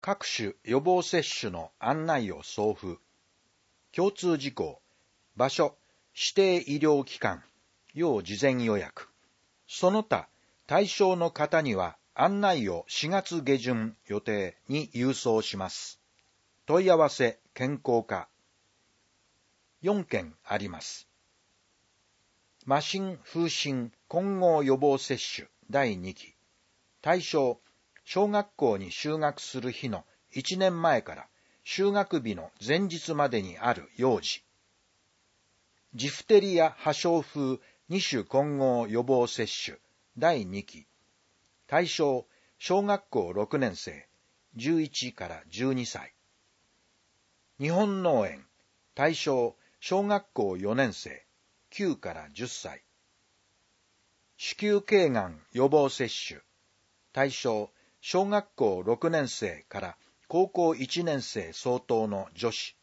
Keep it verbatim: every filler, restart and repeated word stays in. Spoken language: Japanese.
各種予防接種の案内を送付。共通事項、場所、指定医療機関、要事前予約。その他、対象の方には案内をしがつ下旬予定に郵送します。問い合わせ健康課。よんけんあります。麻疹風疹混合予防接種だいにき。対象、小学校に就学する日のいちねんまえから就学日の前日までにある幼児。ジフテリア破傷風に種混合予防接種だいにき。対象、小学校ろくねんせい、じゅういちからじゅうにさい。日本脳炎、対象、小学校よねんせい、きゅうからじゅっさい。子宮頸がん予防接種、対象、小学校ろくねんせいから高校いちねんせい相当の女子。